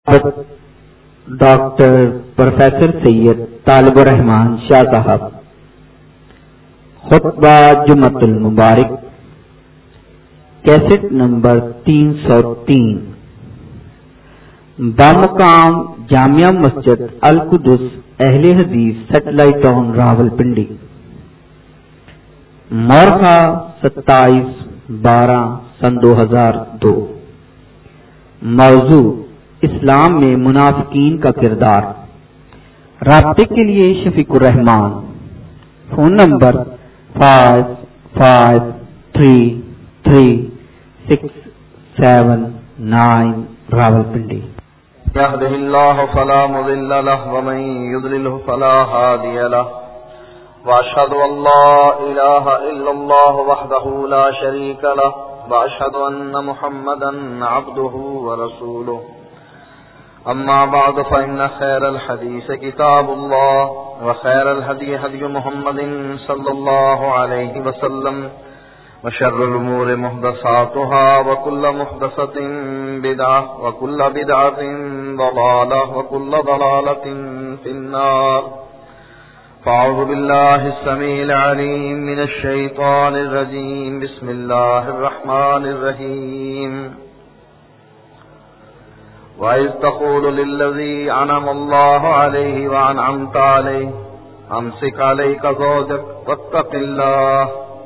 Doctor professor سید طالب الرحمان شاہ صاحب خطبہ جمعۃ المبارک کیسٹ نمبر 303 بامقام جامعہ مسجد القدس اہل حدیث سیٹلائٹ ٹاؤن راولپنڈی، مورخہ 27/12/2002۔ موضوع اسلام میں منافقین کا کردار۔ رابطے کے لیے شفیق الرحمان، فون نمبر 55333679 راولپنڈی۔ يهده الله فلا مضل له ومن يضلله فلا هادي له، واشهد ان لا اله الا الله وحده لا شريك له، واشهد ان محمدا عبده ورسوله. اما بعد فان خير الحديث كتاب الله، وخير الهدي هدي محمد صلى الله عليه وسلم، وشر الأمور محدثاتها، وكل محدثة بدعة، وكل بدعة ضلالة، وكل ضلالة في النار. فأعوذ بالله السميع العليم من الشيطان الرجيم. بسم الله الرحمن الرحيم. وَإِذْ تَقُولُ لِلَّذِي أَنْعَمَ اللَّهُ عَلَيْهِ وَأَنْعَمْتَ عَلَيْهِ أَمْسِكْ عَلَيْكَ زَوْجَكَ وَاتَّقِ اللَّهَ.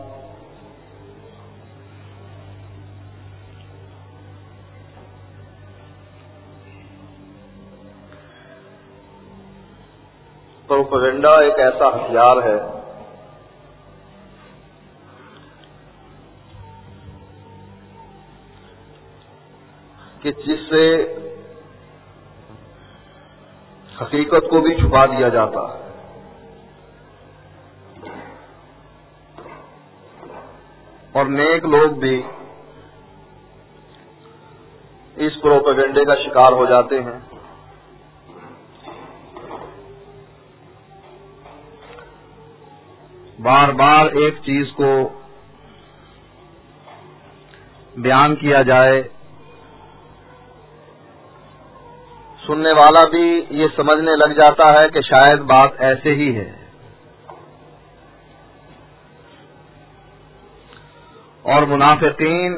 پروپیگنڈا ایک ایسا ہتھیار ہے کہ جس سے حقیقت کو بھی چھپا دیا جاتا ہے، اور نیک لوگ بھی اس پروپیگنڈے کا شکار ہو جاتے ہیں۔ بار بار ایک چیز کو بیان کیا جائے، سننے والا بھی یہ سمجھنے لگ جاتا ہے کہ شاید بات ایسے ہی ہے، اور منافقین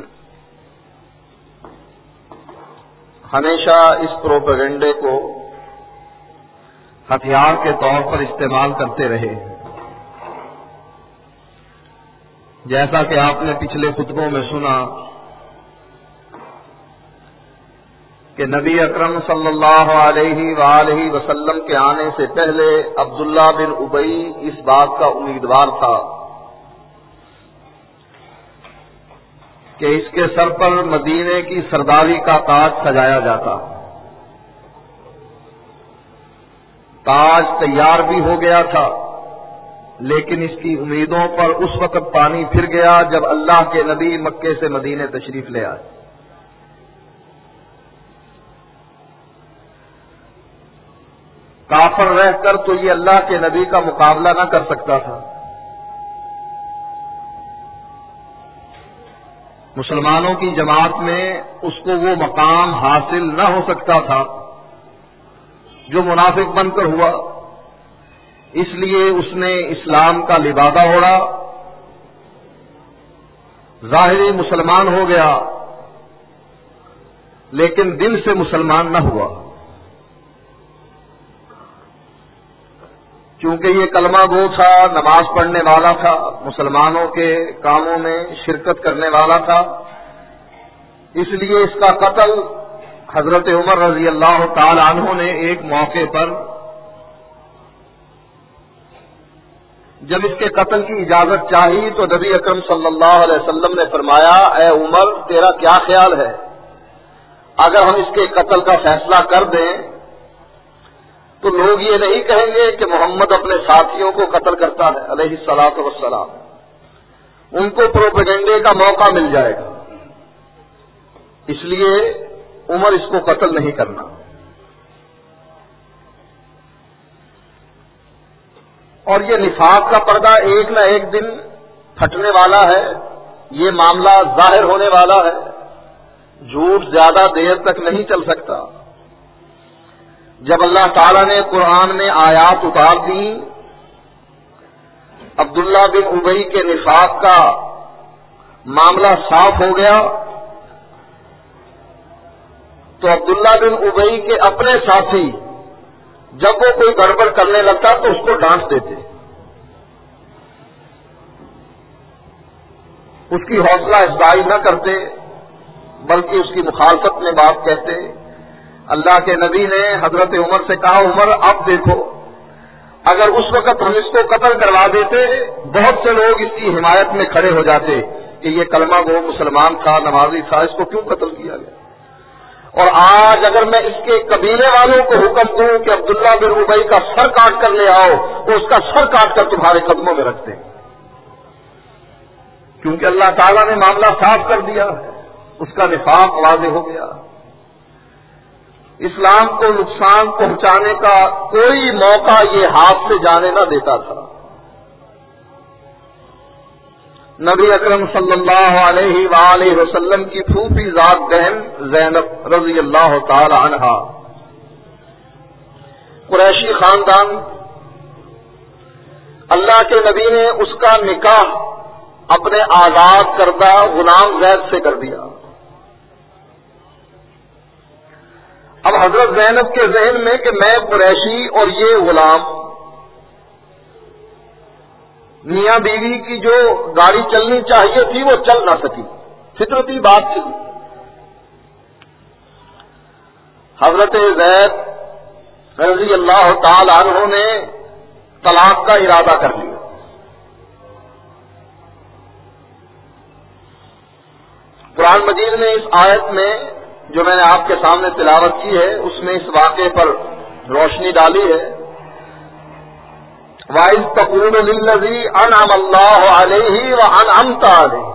ہمیشہ اس پروپیگنڈے کو ہتھیار کے طور پر استعمال کرتے رہے، جیسا کہ آپ نے پچھلے خطبوں میں سنا کہ نبی اکرم صلی اللہ علیہ وآلہ وسلم کے آنے سے پہلے عبداللہ بن ابی اس بات کا امیدوار تھا کہ اس کے سر پر مدینے کی سرداری کا تاج سجایا جاتا۔ تاج تیار بھی ہو گیا تھا، لیکن اس کی امیدوں پر اس وقت پانی پھر گیا جب اللہ کے نبی مکے سے مدینے تشریف لے آئے۔ کافر رہ کر تو یہ اللہ کے نبی کا مقابلہ نہ کر سکتا تھا، مسلمانوں کی جماعت میں اس کو وہ مقام حاصل نہ ہو سکتا تھا جو منافق بن کر ہوا۔ اس لیے اس نے اسلام کا لبادہ اوڑھا، ظاہری مسلمان ہو گیا لیکن دل سے مسلمان نہ ہوا، کیونکہ یہ کلمہ گو تھا، نماز پڑھنے والا تھا، مسلمانوں کے کاموں میں شرکت کرنے والا تھا۔ اس لیے اس کا قتل حضرت عمر رضی اللہ تعالی عنہ نے ایک موقع پر جب اس کے قتل کی اجازت چاہی تو نبی اکرم صلی اللہ علیہ وسلم نے فرمایا، اے عمر تیرا کیا خیال ہے، اگر ہم اس کے قتل کا فیصلہ کر دیں تو لوگ یہ نہیں کہیں گے کہ محمد اپنے ساتھیوں کو قتل کرتا ہے علیہ الصلاۃ والسلام، ان کو پروپیگنڈے کا موقع مل جائے گا، اس لیے عمر اس کو قتل نہیں کرنا۔ اور یہ نفاق کا پردہ ایک نہ ایک دن پھٹنے والا ہے، یہ معاملہ ظاہر ہونے والا ہے، جھوٹ زیادہ دیر تک نہیں چل سکتا۔ جب اللہ تعالیٰ نے قرآن میں آیات اتار دی، عبداللہ بن ابی کے نفاق کا معاملہ صاف ہو گیا، تو عبداللہ بن ابی کے اپنے ساتھی جب وہ کوئی گڑبڑ کرنے لگتا تو اس کو ڈانٹ دیتے، اس کی حوصلہ افزائی نہ کرتے، بلکہ اس کی مخالفت میں بات کہتے۔ اللہ کے نبی نے حضرت عمر سے کہا، عمر اب دیکھو، اگر اس وقت ہم اس کو قتل کروا دیتے بہت سے لوگ اس کی حمایت میں کھڑے ہو جاتے کہ یہ کلمہ گو مسلمان تھا، نمازی تھا، اس کو کیوں قتل کیا گیا؟ اور آج اگر میں اس کے قبیلے والوں کو حکم دوں کہ عبداللہ بن ابی کا سر کاٹ کر لے آؤ، وہ اس کا سر کاٹ کر تمہارے قدموں میں رکھتے ہیں، کیونکہ اللہ تعالیٰ نے معاملہ صاف کر دیا ہے، اس کا نفاق واضح ہو گیا۔ اسلام کو نقصان پہنچانے کا کوئی موقع یہ ہاتھ سے جانے نہ دیتا تھا۔ نبی اکرم صلی اللہ علیہ وآلہ وسلم کی پھوپھی ذات بہن زینب رضی اللہ تعالی عنہا، قریشی خاندان، اللہ کے نبی نے اس کا نکاح اپنے آزاد کردہ غلام زید سے کر دیا۔ اب حضرت زینب کے ذہن میں کہ میں قریشی اور یہ غلام، میاں بیوی کی جو گاڑی چلنی چاہیے تھی وہ چل نہ سکی، فطرتی بات تھی۔ حضرت زید رضی اللہ تعالی عنہ نے طلاق کا ارادہ کر لیا۔ قرآن مجید نے اس آیت میں جو میں نے آپ کے سامنے تلاوت کی ہے اس میں اس واقعے پر روشنی ڈالی ہے۔ وَإِذْ تَقُولُ لِلَّذِي أَنْعَمَ اللَّهُ عَلَيْهِ وَأَنْعَمْتَ عَلَيْهِ،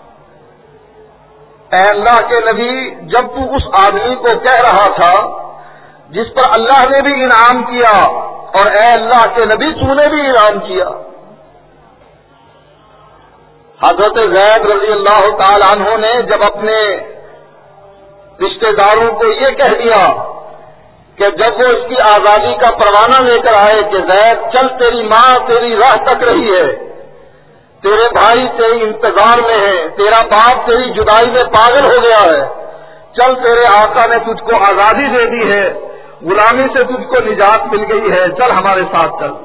اے اللہ کے نبی، جب تو اس آدمی کو کہہ رہا تھا جس پر اللہ نے بھی انعام کیا، اور اے اللہ کے نبی تو نے بھی انعام کیا۔ حضرت زید رضی اللہ تعالی عنہ نے جب اپنے رشتہ داروں کو یہ کہہ دیا کہ جب وہ اس کی آزادی کا پروانہ لے کر آئے کہ زید چل، تیری ماں تیری راہ تک رہی ہے، تیرے بھائی تیری انتظار میں ہے، تیرا باپ تیری جدائی میں پاگل ہو گیا ہے، چل تیرے آقا نے تجھ کو آزادی دے دی ہے، غلامی سے تجھ کو نجات مل گئی ہے، چل ہمارے ساتھ چل۔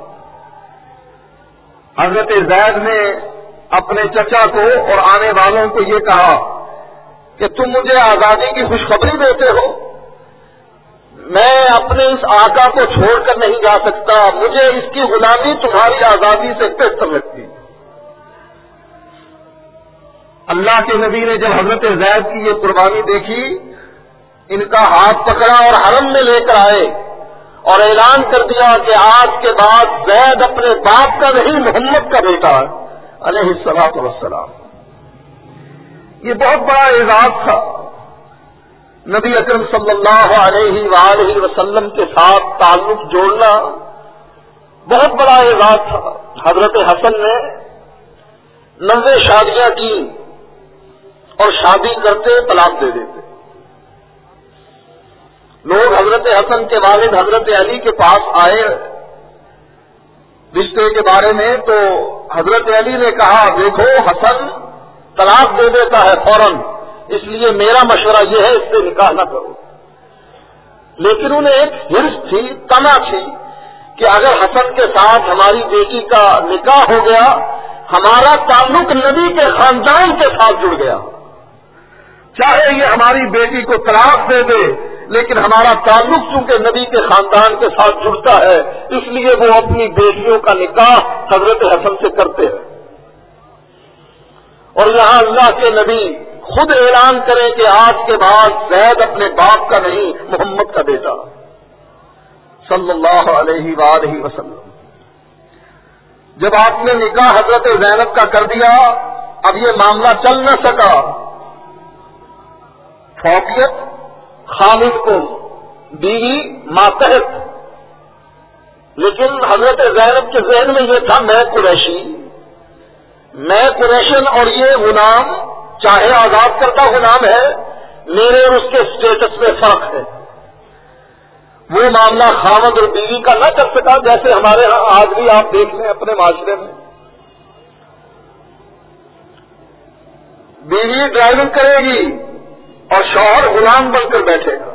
حضرت زید نے اپنے چچا کو اور آنے والوں کو یہ کہا کہ تم مجھے آزادی کی خوشخبری دیتے ہو، میں اپنے اس آقا کو چھوڑ کر نہیں جا سکتا، مجھے اس کی غلامی تمہاری آزادی سے بہتر لگتی۔ اللہ کے نبی نے جب حضرت زید کی یہ قربانی دیکھی، ان کا ہاتھ پکڑا اور حرم میں لے کر آئے اور اعلان کر دیا کہ آج کے بعد زید اپنے باپ کا نہیں محمد کا بیٹا ہے علیہ الصلوۃ والسلام۔ یہ بہت بڑا اعزاز تھا، نبی اکرم صلی اللہ علیہ وآلہ وسلم کے ساتھ تعلق جوڑنا بہت بڑا اعزاز تھا۔ حضرت حسن نے 90 شادیاں کی اور شادی کرتے طلاق دے دیتے۔ لوگ حضرت حسن کے والد حضرت علی کے پاس آئے رشتے کے بارے میں، تو حضرت علی نے کہا دیکھو حسن طلاق دے دیتا ہے فوراً، اس لیے میرا مشورہ یہ ہے اس سے نکاح نہ کرو۔ لیکن انہیں ایک ہرس تھی، تما تھی کہ اگر حسن کے ساتھ ہماری بیٹی کا نکاح ہو گیا، ہمارا تعلق نبی کے خاندان کے ساتھ جڑ گیا، چاہے یہ ہماری بیٹی کو طلاق دے دے لیکن ہمارا تعلق چونکہ نبی کے خاندان کے ساتھ جڑتا ہے، اس لیے وہ اپنی بیٹیوں کا نکاح حضرت حسن سے کرتے ہیں۔ اور یہاں اللہ کے نبی خود اعلان کریں کہ آج کے بعد زید اپنے باپ کا نہیں محمد کا بیٹا صلی اللہ علیہ وآلہ وسلم۔ جب آپ نے نکاح حضرت زینب کا کر دیا، اب یہ معاملہ چل نہ سکا، فوقیت خامد کو بیوی ماتحت، لیکن حضرت زینب کے ذہن میں یہ تھا میں قریشی، میں قریشن اور یہ غلام چاہے آزاد کردہ غلام ہے، میرے اور اس کے اسٹیٹس میں فرق ہے۔ وہ معاملہ خاوند اور بیوی کا نہ کر سکا، جیسے ہمارے ہاں آج بھی آپ دیکھ لیں اپنے معاشرے میں بیوی ڈرائیونگ کرے گی اور شوہر غلام بن کر بیٹھے گا،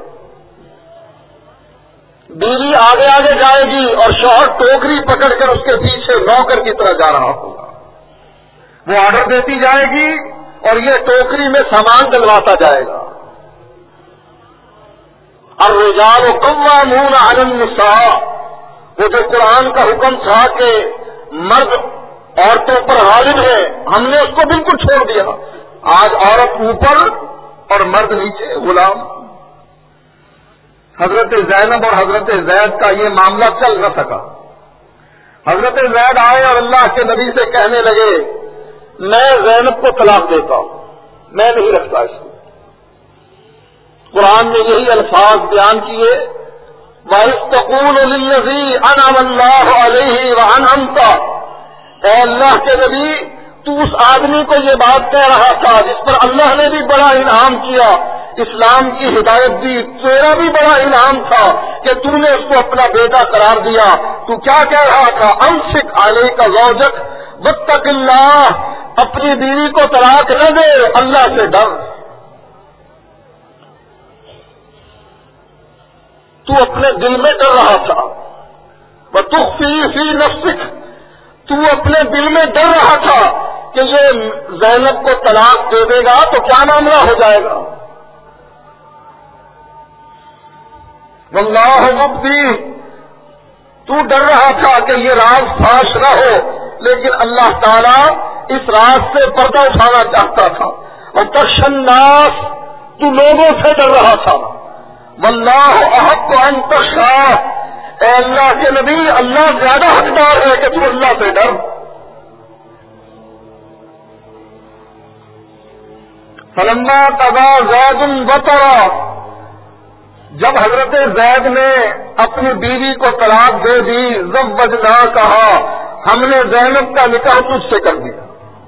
بیوی آگے آگے جائے گی اور شوہر ٹوکری پکڑ کر اس کے پیچھے نوکر کی طرح جا رہا ہوگا، وہ آرڈر دیتی جائے گی اور یہ ٹوکری میں سامان ڈلواتا جائے گا۔ الرجال قوامون علی النساء، وہ جو قرآن کا حکم تھا کہ مرد عورتوں پر غالب ہے، ہم نے اس کو بالکل چھوڑ دیا۔ آج عورت اوپر اور مرد نیچے غلام۔ حضرت زینب اور حضرت زید کا یہ معاملہ چل نہ سکا۔ حضرت زید آئے اور اللہ کے نبی سے کہنے لگے میں زینب کو طلاق دیتا ہوں، میں نہیں رکھتا اس کو۔ قرآن نے یہی الفاظ بیان کیے وَإِذْ تَقُولُ لِلَّذِي أَنْعَمَ اللَّهُ عَلَيْهِ وَأَنْعَمْتَ، اے اللہ کے نبی تو اس آدمی کو یہ بات کہہ رہا تھا جس پر اللہ نے بھی بڑا انعام کیا، اسلام کی ہدایت دی، تیرا بھی بڑا انعام تھا کہ تو نے اس کو اپنا بیٹا قرار دیا، تو کیا کہہ رہا تھا أَمْسِكْ عَلَيْكَ زَوْجَكَ وَاتَّقِ اللَّهَ، اپنی بیوی کو طلاق نہ دے، اللہ سے ڈر۔ تو اپنے دل میں ڈر رہا تھا، وَتُخْفِي فِي نَفْسِكَ، تو اپنے دل میں ڈر رہا تھا کہ یہ زینب کو طلاق دے دے گا تو کیا معاملہ ہو جائے گا۔ واللہ مبدی، تو ڈر رہا تھا کہ یہ راز فاش نہ ہو، لیکن اللہ تعالیٰ اس راز سے پردہ اٹھانا چاہتا تھا۔ اور تخشى الناس، تو لوگوں سے ڈر رہا تھا۔ واللہ احق ان تخشى، اے اللہ کے نبی اللہ زیادہ حقدار ہے کہ تو اللہ سے ڈر۔ فلما قضى زید وطرا، جب حضرت زید نے اپنی بیوی کو طلاق دے دی، زوجنا کہا ہم نے زینب کا نکاح تجھ سے کر دیا۔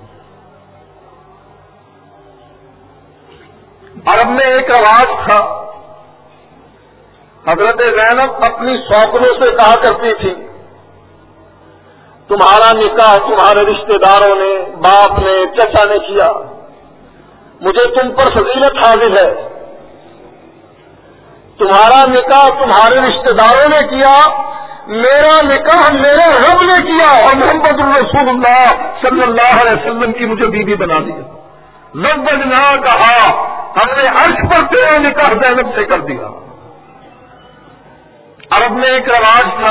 عرب میں ایک رواج تھا، حضرت زینب اپنی سوکروں سے کہا کرتی تھی تمہارا نکاح تمہارے رشتہ داروں نے، باپ نے، چچا نے کیا، مجھے تم پر فضیلت حاصل ہے، تمہارا نکاح تمہارے رشتہ داروں نے کیا، میرا نکاح میرے رب نے کیا اور محمد الرسول اللہ صلی اللہ علیہ وسلم کی مجھے بیوی بنا دیا۔ زوجنا کہا ہم نے عرش پر تیرا نکاح زینب سے کر دیا۔ عرب میں ایک رواج تھا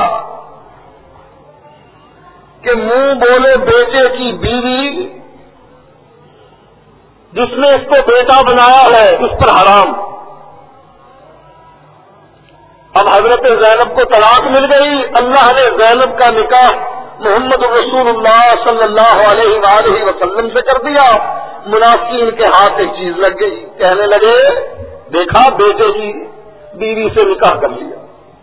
کہ منہ بولے بیٹے کی بیوی جس نے اس کو بیٹا بنایا ہے اس پر حرام۔ اب حضرت زینب کو طلاق مل گئی، اللہ نے زینب کا نکاح محمد رسول اللہ صلی اللہ علیہ وآلہ وسلم سے کر دیا۔ منافقین کے ہاتھ ایک چیز لگ گئی، کہنے لگے دیکھا بیٹے کی بیوی سے نکاح کر لیا۔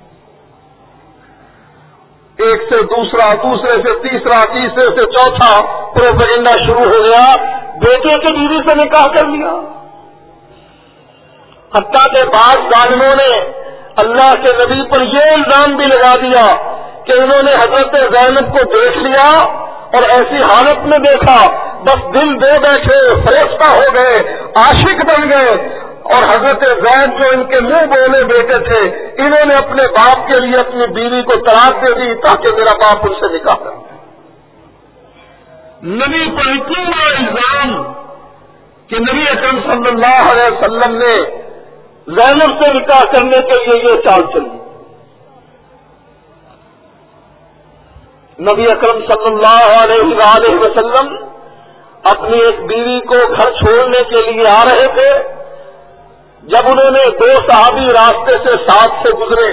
ایک سے دوسرا، دوسرے سے تیسرا، تیسرے سے چوتھا پروپیگنڈا شروع ہو گیا، بیٹے کی بیوی سے نکاح کر لیا۔ حتیٰ کہ بعض ظالموں نے اللہ کے نبی پر یہ الزام بھی لگا دیا کہ انہوں نے حضرت زینب کو دیکھ لیا اور ایسی حالت میں دیکھا بس دل دے بیٹھے، فریفتہ ہو گئے، عاشق بن گئے، اور حضرت زید جو ان کے منہ بولے بیٹے تھے انہوں نے اپنے باپ کے لیے اپنی بیوی کو طلاق دے دی تاکہ میرا باپ ان سے نکاح کرے۔ نبی پر اتنا الزام کہ نبی اکرم صلی اللہ علیہ وسلم نے زینب سے نکاح کرنے کے لیے یہ چال چلی۔ نبی اکرم صلی اللہ علیہ وآلہ وسلم اپنی ایک بیوی کو گھر چھوڑنے کے لیے آ رہے تھے، جب انہوں نے دو صحابی راستے سے ساتھ سے گزرے،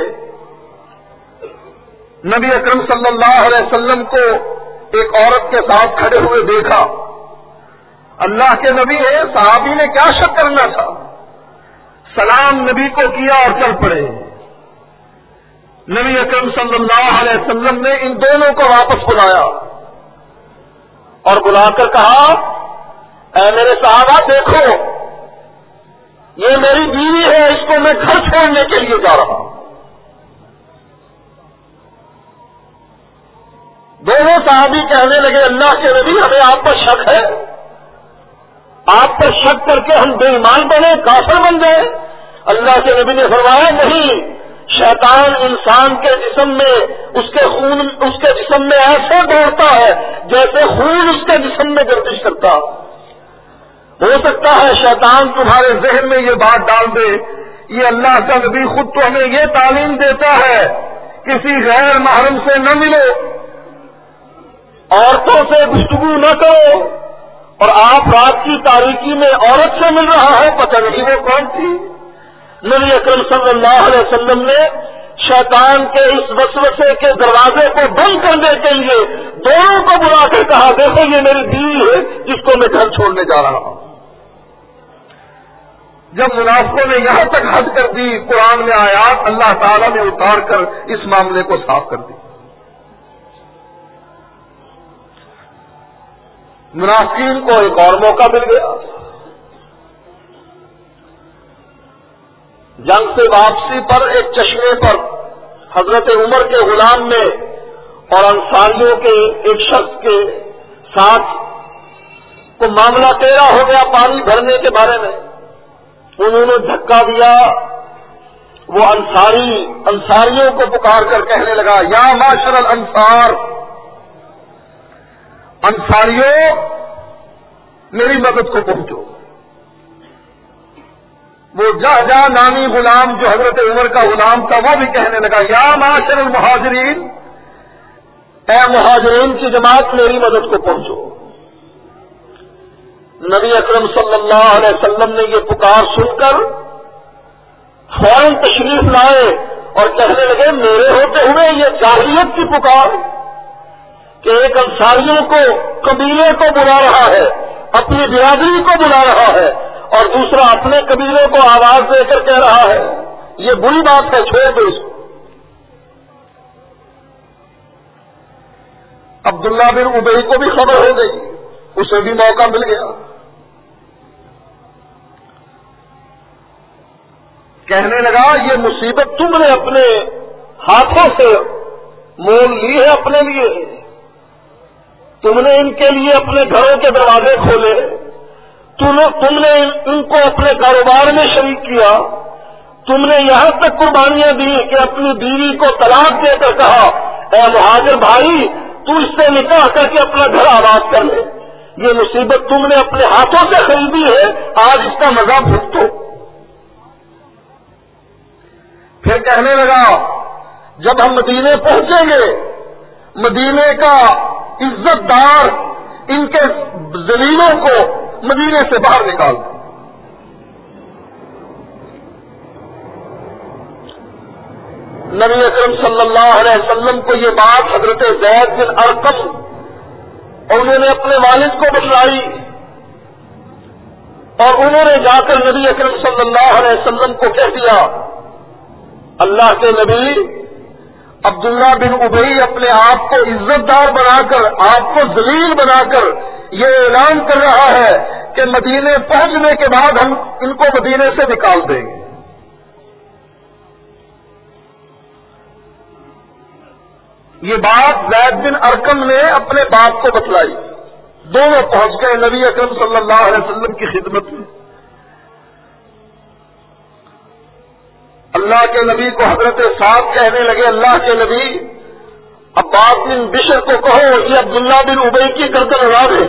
نبی اکرم صلی اللہ علیہ وسلم کو ایک عورت کے ساتھ کھڑے ہوئے دیکھا۔ اللہ کے نبی ہے، صحابی نے کیا شک کرنا تھا، سلام نبی کو کیا اور چل پڑے۔ نبی اکرم صلی اللہ علیہ وسلم نے ان دونوں کو واپس بلایا اور بلا کر کہا اے میرے صحابہ دیکھو یہ میری بیوی ہے، اس کو میں گھر چھوڑنے کے لیے جا رہا ہوں۔ دونوں صحابی کہنے لگے اللہ کے نبی ہمیں آپ پر شک ہے، آپ پر شک کر کے ہم بے ایمان بنے، کافر بن گئے؟ اللہ کے نبی نے فرمایا نہیں، شیطان انسان کے جسم میں اس کے جسم میں ایسے دوڑتا ہے جیسے خون اس کے جسم میں گردش کرتا۔ ہو سکتا ہے شیطان تمہارے ذہن میں یہ بات ڈال دے، یہ اللہ کا نبی خود تو ہمیں یہ تعلیم دیتا ہے کسی غیر محرم سے نہ ملو، عورتوں سے گفتگو نہ کرو، اور آپ رات کی تاریکی میں عورت سے مل رہا ہے، پتہ نہیں وہ کون تھی۔ نبی اکرم صلی اللہ علیہ وسلم نے شیطان کے اس وسوسے کے دروازے کو بند کرنے کے لیے دونوں کو بلا کر کہا دیکھو یہ میری بیوی ہے جس کو میں گھر چھوڑنے جا رہا ہوں۔ جب منافقوں نے یہاں تک حد کر دی، قرآن میں آیات اللہ تعالیٰ نے اتار کر اس معاملے کو صاف کر دی۔ منافقین کو ایک اور موقع مل گیا، جنگ سے واپسی پر ایک چشمے پر حضرت عمر کے غلام میں اور انصاریوں کے ایک شخص کے ساتھ کو معاملہ ٹیڑھا ہو گیا پانی بھرنے کے بارے میں۔ انہوں نے دھکا دیا، وہ انصاریوں کو پکار کر کہنے لگا یا معاشر الانصار، انصاریوں میری مدد کو پہنچو۔ وہ جہجہ نامی غلام جو حضرت عمر کا غلام تھا وہ بھی کہنے لگا یا معاشر المہاجرین، اے مہاجرین کی جماعت میری مدد کو پہنچو۔ نبی اکرم صلی اللہ علیہ وسلم نے یہ پکار سن کر فوراً تشریف لائے اور کہنے لگے میرے ہوتے ہوئے یہ جاہلیت کی پکار کہ ایک انصاریوں کو قبیلے کو بلا رہا ہے، اپنی برادری کو بلا رہا ہے، اور دوسرا اپنے قبیلے کو آواز دے کر کہہ رہا ہے، یہ بری بات ہے، چھوڑ دو اس کو۔ عبداللہ بن ابی کو بھی خبر ہو گئی، اسے بھی موقع مل گیا، کہنے لگا یہ مصیبت تم نے اپنے ہاتھوں سے مول لی ہے اپنے لیے، تم نے ان کے لیے اپنے گھروں کے دروازے کھولے، تم نے ان کو اپنے کاروبار میں شریک کیا، تم نے یہاں تک قربانیاں دی کہ اپنی بیوی کو طلاق دے کر کہا اے مہاجر بھائی تو اس سے نکاح کر کے اپنا گھر آباد کر لے، یہ مصیبت تم نے اپنے ہاتھوں سے خریدی ہے، آج اس کا مزہ بھگتو۔ پھر کہنے لگا جب ہم مدینے پہنچیں گے مدینے کا عزت دار ان کے ذلیلوں کو مدینے سے باہر نکال دو۔ نبی اکرم صلی اللہ علیہ وسلم کو یہ بات حضرت زید بن ارقم اور انہوں نے اپنے والد کو بتلائی، اور انہوں نے جا کر نبی اکرم صلی اللہ علیہ وسلم کو کہہ دیا اللہ کے نبی عبداللہ بن ابی اپنے آپ کو عزت دار بنا کر آپ کو ذلیل بنا کر یہ اعلان کر رہا ہے کہ مدینے پہنچنے کے بعد ہم ان کو مدینے سے نکال دیں گے۔ یہ بات زید بن ارقم نے اپنے باپ کو بتلائی، دونوں پہنچ گئے نبی اکرم صلی اللہ علیہ وسلم کی خدمت میں۔ اللہ کے نبی کو حضرت صاحب کہنے لگے اللہ کے نبی عباس بن بشر کو کہو یہ عبداللہ بن ابی کی گردن اڑا دے،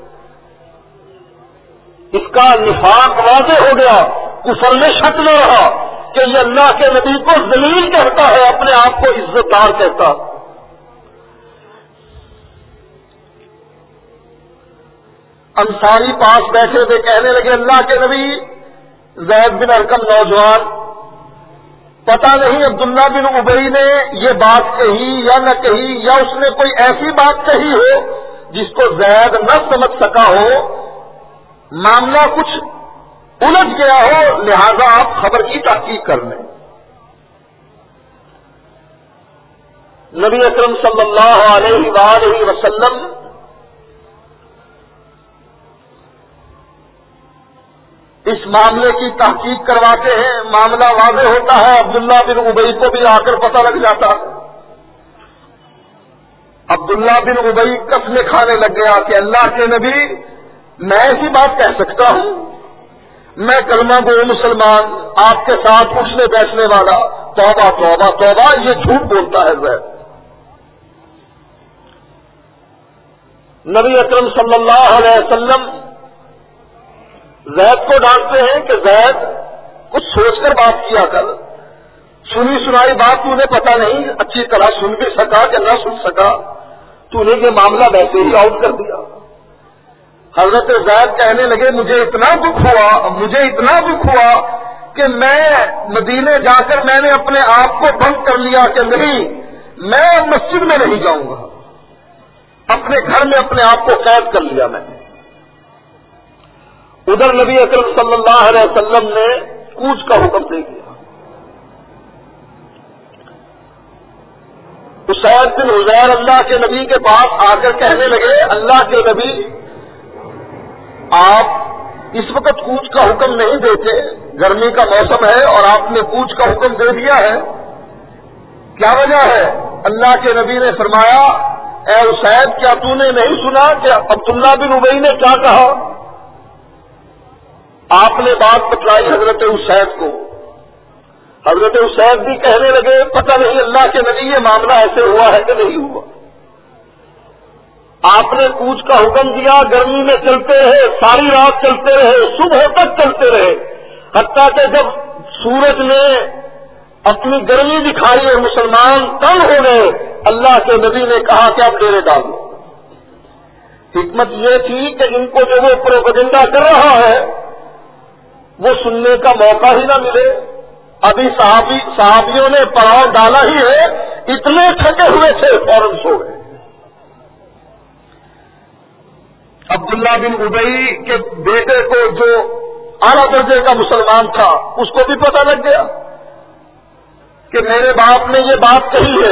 اس کا نفاق واضح ہو گیا، کفر میں شک نہ رہا کہ یہ اللہ کے نبی کو ذلیل کہتا ہے، اپنے آپ کو عزت دار کہتا۔ انصاری پاس بیٹھے تھے، کہنے لگے اللہ کے نبی زید بن ارقم نوجوان، پتہ نہیں عبداللہ بن ابی نے یہ بات کہی یا نہ کہی، یا اس نے کوئی ایسی بات کہی ہو جس کو زید نہ سمجھ سکا ہو، معاملہ کچھ الجھ گیا ہو، لہذا آپ خبر کی تحقیق کر لیں۔ نبی اکرم صلی اللہ علیہ وآلہ وسلم اس معاملے کی تحقیق کرواتے ہیں، معاملہ واضح ہوتا ہے، عبداللہ بن ابی کو بھی آ کر پتہ لگ جاتا ہے۔ عبداللہ بن ابی قسمیں کھانے لگ گیا کہ اللہ کے نبی میں ایسی بات کہہ سکتا ہوں؟ میں کلمہ گو مسلمان، آپ کے ساتھ اٹھنے بیٹھنے والا، توبہ توبہ توبہ، یہ جھوٹ بولتا ہے زید۔ نبی اکرم صلی اللہ علیہ وسلم زید کو ڈانٹتے ہیں کہ زید کچھ سوچ کر بات کیا کر، سنی سنائی بات تو نے پتہ نہیں اچھی طرح سن بھی سکا کہ نہ سن سکا، تو نے یہ معاملہ ویسے ہی آؤٹ کر دیا۔ حضرت زید کہنے لگے مجھے اتنا دکھ ہوا کہ میں مدینے جا کر میں نے اپنے آپ کو بند کر لیا کہ نہیں، میں مسجد میں نہیں جاؤں گا، اپنے گھر میں اپنے آپ کو قید کر لیا میں نے۔ ادھر نبی اکرم صلی اللہ علیہ وسلم نے کوچ کا حکم دے دیا۔ اسید بن حضیر اللہ کے نبی کے پاس آ کر کہنے لگے اللہ کے نبی آپ اس وقت کوچ کا حکم نہیں دیتے، گرمی کا موسم ہے اور آپ نے کوچ کا حکم دے دیا ہے، کیا وجہ ہے؟ اللہ کے نبی نے فرمایا اے اسید کیا تو نے نہیں سنا کہ عبداللہ بن ابی نے کیا کہا؟ آپ نے بات بتلائی حضرت اسید کو۔ حضرت اسید بھی کہنے لگے پتہ نہیں اللہ کے نبی یہ معاملہ ایسے ہوا ہے کہ نہیں ہوا۔ آپ نے کوچ کا حکم دیا، گرمی میں چلتے رہے، ساری رات چلتے رہے، صبح تک چلتے رہے، حتیٰ کہ جب سورج نے اپنی گرمی دکھائی اور مسلمان تنگ ہو گئے، اللہ کے نبی نے کہا کہ آپ ڈیرے ڈالو۔ حکمت یہ تھی کہ ان کو جو وہ پروپیگنڈا کر رہا ہے وہ سننے کا موقع ہی نہ ملے۔ ابھی صحابیوں نے پڑاؤ ڈالا ہی ہے، اتنے تھکے ہوئے تھے فوراً سو گئے۔ عبداللہ بن ابی کے بیٹے کو جو اعلیٰ درجے کا مسلمان تھا اس کو بھی پتہ لگ گیا کہ میرے باپ نے یہ بات کہی ہے۔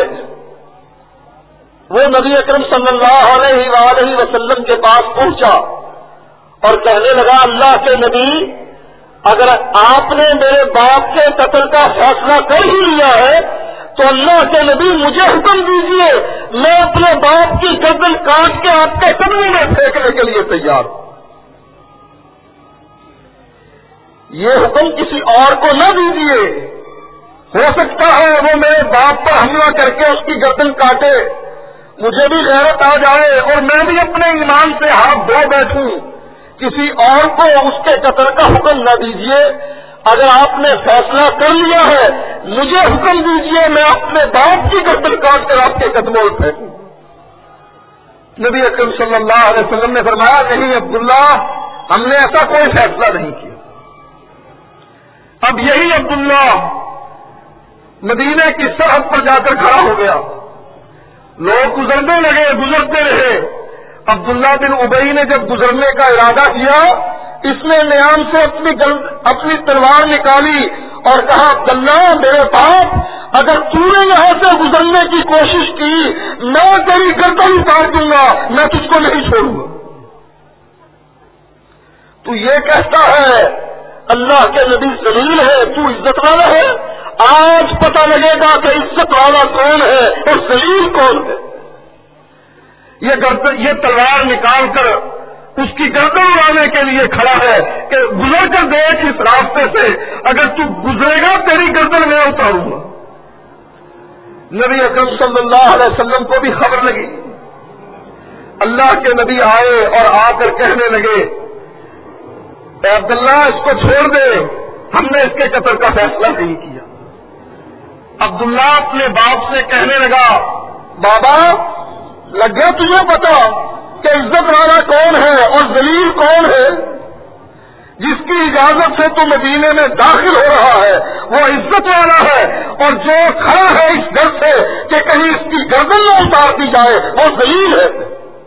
وہ نبی اکرم صلی اللہ علیہ وآلہ وسلم کے پاس پہنچا اور کہنے لگا اللہ کے نبی اگر آپ نے میرے باپ کے قتل کا فیصلہ کر ہی لیا ہے تو اللہ کے نبی مجھے حکم دیجئے، میں اپنے باپ کی گردن کاٹ کے آپ کے قدموں میں پھینکنے کے لیے تیار ہوں۔ یہ حکم کسی اور کو نہ دیجئے، ہو سکتا ہے وہ میرے باپ پر حملہ کر کے اس کی گردن کاٹے، مجھے بھی غیرت آ جائے اور میں بھی اپنے ایمان سے ہاتھ دھو بیٹھوں، کسی اور کو اس کے قتل کا حکم نہ دیجیے۔ اگر آپ نے فیصلہ کر لیا ہے مجھے حکم دیجیے، میں اپنے باپ کی گردن کاٹ کر آپ کے قدموں میں پھینکوں۔ نبی اکرم صلی اللہ علیہ وسلم نے فرمایا نہیں عبداللہ، ہم نے ایسا کوئی فیصلہ نہیں کیا۔ اب یہی عبداللہ مدینے کی سرحد پر جا کر کھڑا ہو گیا، لوگ گزرنے لگے، گزرتے رہے۔ عبداللہ بن ابی نے جب گزرنے کا ارادہ کیا اس نے نیام سے اپنی تلوار نکالی اور کہا عبداللہ میرے باپ اگر تو نے یہاں سے گزرنے کی کوشش کی میں تیری گردن اتار دوں گا، میں تجھ کو نہیں چھوڑوں گا۔ تو یہ کہتا ہے اللہ کے نبی ذلیل ہے، تو عزت والا ہے، آج پتہ لگے گا کہ عزت والا کون ہے اور ذلیل کون ہے۔ یہ تلوار نکال کر اس کی گردن اڑانے کے لیے کھڑا ہے کہ گزر کر دیکھ اس راستے سے، اگر تو گزرے گا تیری گردن میں اتاروں گا۔ نبی اکرم صلی اللہ علیہ وسلم کو بھی خبر لگی، اللہ کے نبی آئے اور آ کر کہنے لگے اے عبداللہ اس کو چھوڑ دے، ہم نے اس کے قتل کا فیصلہ نہیں کیا۔ عبداللہ اپنے باپ سے کہنے لگا بابا لگ گیا تجھے پتا کہ عزت والا کون ہے اور ذلیل کون ہے؟ جس کی اجازت سے تو مدینے میں داخل ہو رہا ہے وہ عزت والا ہے، اور جو کھڑا ہے اس ڈر سے کہ کہیں اس کی گردن نہ اتار دی جائے وہ ذلیل ہے۔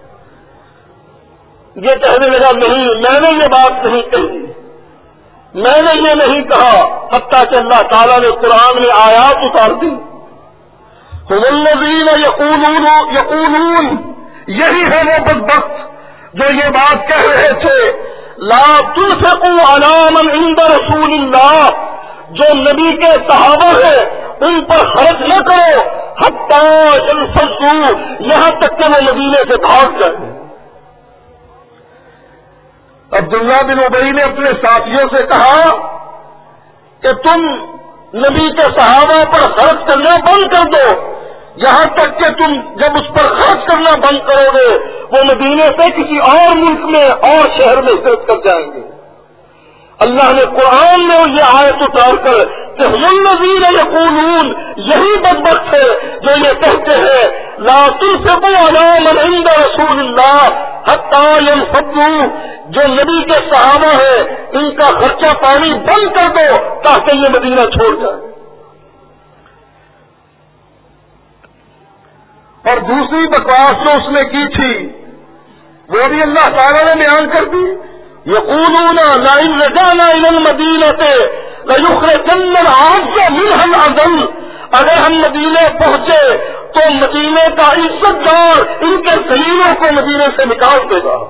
یہ کہنے لگا نہیں میں نے یہ بات نہیں کہی، میں نے یہ نہیں کہا، حتیٰ کہ اللہ تعالیٰ نے قرآن میں آیات اتار دی، هم الذین یقولون یہی ہے وہ بدبخت جو یہ بات کہہ رہے تھے لا تنفقوا علی من عند رسول اللہ، جو نبی کے صحابہ ہیں ان پر خرچ نہ کرو حتی ينفضوا، یہاں تک کہ وہ مدینے سے بھاگ جائیں۔ عبداللہ بن ابی نے اپنے ساتھیوں سے کہا کہ تم نبی کے صحابہ پر خرچ کرنا بند کر دو، یہاں تک کہ تم جب اس پر خرچ کرنا بند کرو گے وہ مدینے سے کسی اور ملک میں اور شہر میں ہجرت کر جائیں گے۔ اللہ نے قرآن میں یہ آیت اتار کر کہ هم الذین یقولون، یہی بدبخت ہے جو یہ کہتے ہیں لا تنفقوا علی من عند رسول اللہ حتی ينفضوا، جو نبی کے صحابہ ہیں ان کا خرچہ پانی بند کر دو تاکہ یہ مدینہ چھوڑ جائے۔ اور دوسری بکواس جو اس نے کی تھی وہ بھی اللہ تعالیٰ نے بیان کر دی، یقولون لئن رجعنا الى المدینہ لیخرجن العز منها الاذل، اگر ہم مدینے پہنچے تو مدینے کا عزت دار ان کے ذلیلوں کو مدینے سے نکال دے گا۔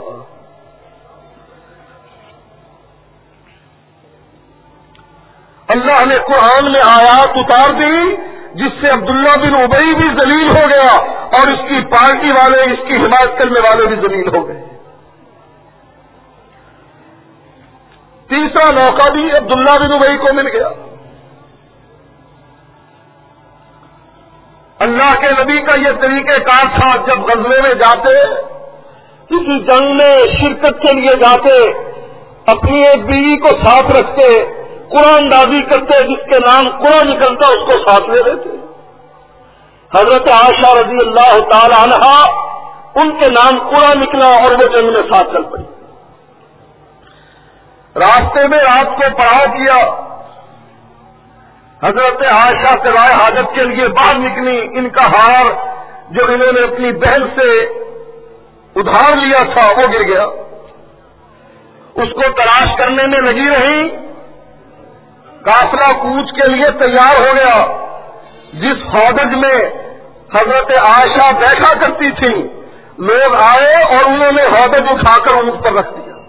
اللہ نے قرآن میں آیات اتار دی جس سے عبداللہ بن ابی بھی ذلیل ہو گیا اور اس کی پارٹی والے، اس کی حمایت کرنے والے بھی ذلیل ہو گئے۔ تیسرا موقع بھی عبداللہ بن ابی کو مل گیا۔ اللہ کے نبی کا یہ طریقہ کار تھا، جب غزوے میں جاتے، کسی جنگ میں شرکت کے لیے جاتے، اپنی ایک بیوی کو ساتھ رکھتے، قرآن اندازی کرتے، جس کے نام قرآن نکلتا اس کو ساتھ لے لیتے۔ حضرت عائشہ رضی اللہ تعالی عنہا ان کے نام قرآن نکلا اور وہ جنگ میں ساتھ چل پڑی۔ راستے میں رات کو پڑاؤ کیا، حضرت عائشہ سے رائے حاجت کے لیے باہر نکلی، ان کا ہار جو انہوں نے اپنی بہن سے ادھار لیا تھا وہ گر گیا، اس کو تلاش کرنے میں لگی رہی، قافلہ کوچ کے لیے تیار ہو گیا۔ جس ہودج میں حضرت عائشہ بیٹھا کرتی تھی لوگ آئے اور انہوں نے ہودج اٹھا کر اونٹ پر رکھ دیا۔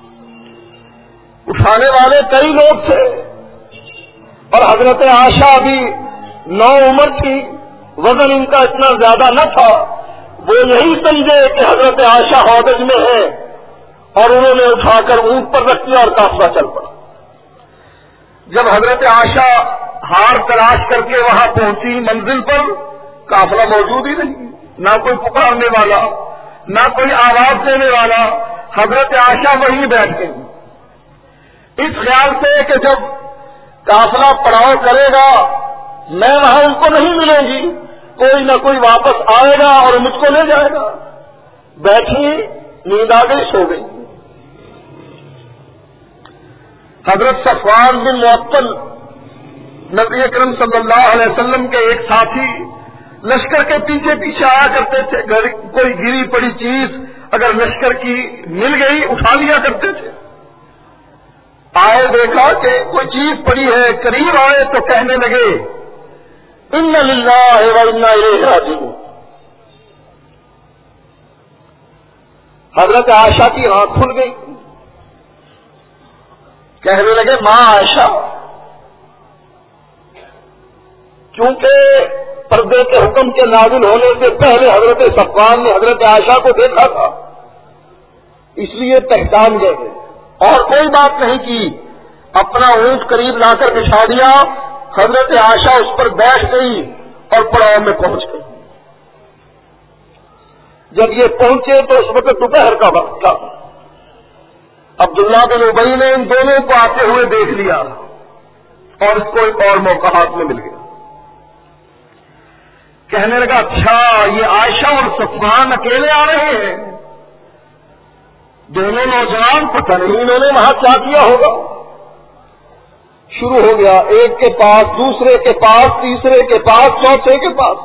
اٹھانے والے کئی لوگ تھے اور حضرت عائشہ بھی نو عمر تھی، وزن ان کا اتنا زیادہ نہ تھا، وہ یہی سمجھے کہ حضرت عائشہ ہودج میں ہے اور انہوں نے اٹھا کر اونٹ پر رکھ دیا اور قافلہ چل پڑا۔ جب حضرت عائشہ ہار تلاش کر کے وہاں پہنچی منزل پر، قافلہ موجود ہی نہیں، نہ کوئی پکارنے والا، نہ کوئی آواز دینے والا، حضرت عائشہ وہیں بیٹھ گئی اس خیال سے کہ جب قافلہ پڑاؤ کرے گا میں وہاں ان کو نہیں ملوں گی، کوئی نہ کوئی واپس آئے گا اور مجھ کو لے جائے گا۔ بیٹھی، نیند آ گئی، سو گئی۔ حضرت صفوان بن معطل نبی اکرم صلی اللہ علیہ وسلم کے ایک ساتھی، لشکر کے پیچھے پیچھے آیا کرتے تھے، کوئی گری پڑی چیز اگر لشکر کی مل گئی اٹھا لیا کرتے تھے۔ آئے، دیکھا کہ کوئی چیز پڑی ہے، قریب آئے تو کہنے لگے ان للہ و انا الیہ راجعون۔ حضرت عائشہ کی آنکھ کھل گئی، کہنے لگے ماں عائشہ، کیونکہ پردے کے حکم کے نازل ہونے سے پہلے حضرت صفوان نے حضرت عائشہ کو دیکھا تھا، اس لیے پہچان گئے اور کوئی بات نہیں کی، اپنا اونٹ قریب لا کر بچھا دیا، حضرت عائشہ اس پر بیٹھ گئی اور پڑاؤ میں پہنچ گئی۔ جب یہ پہنچے تو اس وقت دوپہر کا وقت تھا۔ عبداللہ بن ابی نے ان دونوں کو آتے ہوئے دیکھ لیا اور اس کو ایک اور موقع ہاتھ میں مل گیا۔ کہنے لگا اچھا یہ عائشہ اور صفوان اکیلے آ رہے ہیں، دونوں نوجوان، پتہ نہیں انہوں نے وہاں کیا کیا ہوگا۔ شروع ہو گیا، ایک کے پاس، دوسرے کے پاس، تیسرے کے پاس، چوتھے کے پاس۔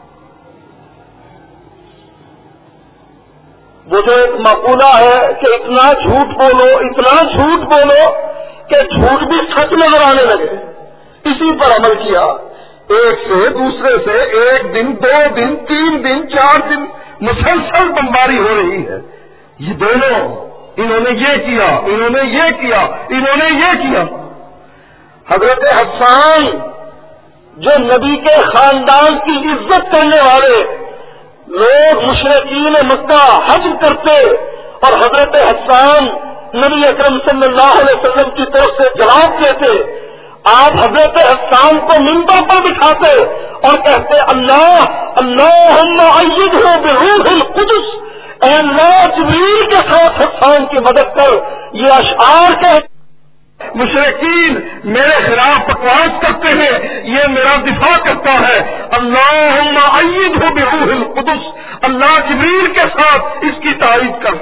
وہ جو ایک مقولہ ہے کہ اتنا جھوٹ بولو، اتنا جھوٹ بولو کہ جھوٹ بھی سچ نظر آنے لگے، اسی پر عمل کیا۔ ایک سے دوسرے سے ایک دن، 2 دن، 3 دن، 4 دن مسلسل بمباری ہو رہی ہے۔ یہ دونوں، انہوں نے یہ کیا، انہوں نے یہ کیا، انہوں نے یہ کیا۔ حضرت حسان جو نبی کے خاندان کی عزت کرنے والے لوگ مشرکین مکہ حج کرتے اور حضرت حسان نبی اکرم صلی اللہ علیہ وسلم کی طرف سے جواب دیتے، آپ حضرت حسان کو منبر پر بٹھاتے اور کہتے اللہم ایدہ بروح القدس، اے اللہ جبریل کے ساتھ حسان کی مدد کر. یہ اشعار کے مشرکین میرے خلاف بکواس کرتے ہیں، یہ میرا دفاع کرتا ہے. اللہم ایدہ بروح القدس، اللہ جبریل کے ساتھ اس کی تائید کر.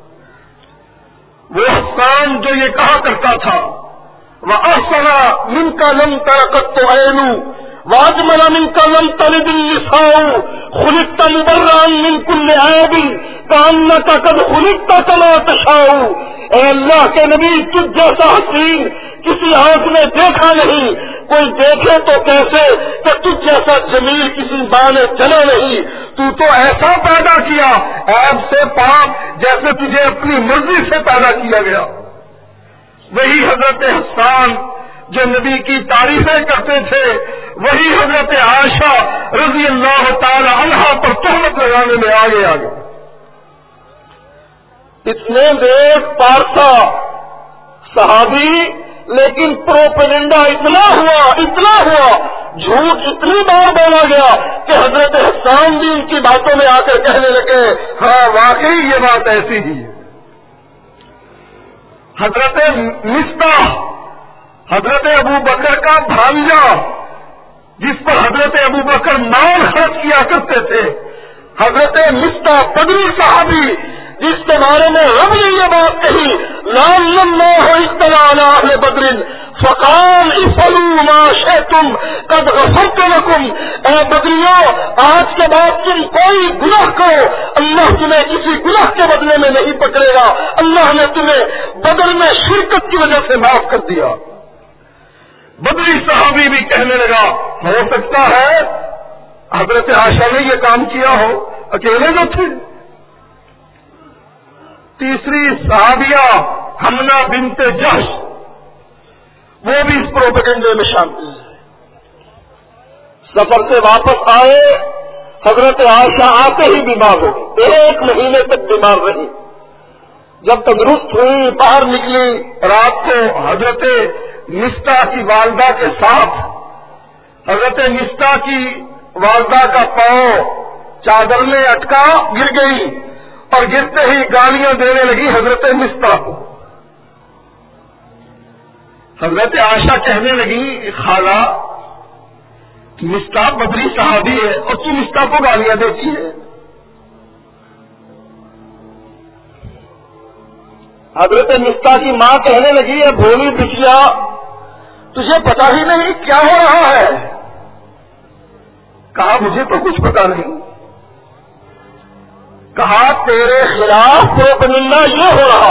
وہ حسان جو یہ کہا کرتا تھا وَأَحْسَنَ مِنْكَ لَمْ تَرَقَتْ عَيْنُ وَأَجْمَلَ مِنْكَ لَمْ تَلِدِ النِّسَاءُ خُلِقْتَ مُبَرَّأً مِنْ كُلِّ عَيْبٍ كَأَنَّكَ قَدْ خُلِقْتَ كَمَا تَشَاءُ. اے اللہ کے نبی، تجھ جیسا حسین کسی آنکھ نے دیکھا نہیں، کوئی دیکھے تو کیسے کہ تجھ جیسا جمیل کسی ماں نے چلا نہیں. تو ایسا پیدا کیا عیب سے پاک جیسے تجھے اپنی مرضی سے پیدا کیا گیا. وہی حضرت حسان جو نبی کی تعریفیں کرتے تھے، وہی حضرت عائشہ رضی اللہ تعالی عنہا پر تہمت لگانے میں آگے. اتنے دیر پارسا صحابی، لیکن پروپیگنڈا اتنا ہوا، جھوٹ اتنی بار بولا گیا کہ حضرت حسان بھی ان کی باتوں میں آ کر کہنے لگے ہاں واقعی یہ بات ایسی ہی ہے. حضرت مصطح، حضرت ابو بکر کا بھانجا، جس پر حضرت ابو بکر مال خرچ کیا کرتے تھے، حضرت مصطح بدری صحابی جس کے بارے میں رب نے یہ بات کہی لعل اللہ اطلع علی اہل بدر فقال افعلوا ما شئتم قد غفرت لكم. اے بدریوں، آج کے بعد تم کوئی گناہ کرو، اللہ تمہیں کسی گناہ کے بدلے میں نہیں پکڑے گا. اللہ نے تمہیں بدر میں شرکت کی وجہ سے معاف کر دیا. بدری صحابی بھی کہنے لگا ہو سکتا ہے حضرت عائشہ نے یہ کام کیا ہو، اکیلے جو تھے. تیسری صحابیہ حمنہ بنت جحش، وہ بھی اس پروپیگنڈے میں شامل ہے. سفر سے واپس آئے، حضرت عائشہ آتے ہی بیمار ہو گئی، 1 مہینے تک بیمار رہی. جب تندرست ہوئی، باہر نکلی، رات کو حضرت مصطح کی والدہ کے ساتھ، حضرت مصطح کی والدہ کا پاؤں چادر میں اٹکا، گر گئی اور گرتے ہی گالیاں دینے لگی حضرت مصطح کو. حضرت عائشہ کہنے لگی خالہ مصطح بدری صحابی ہے اور تو مصطح کو گالیاں دیتی ہے. حضرت مصطح کی ماں کہنے لگی ہے بھولی بچیا، تجھے پتا ہی نہیں کیا ہو رہا ہے. کہا مجھے تو کچھ پتا نہیں. کہا تیرے خلاف پروپیگنڈا یہ ہو رہا.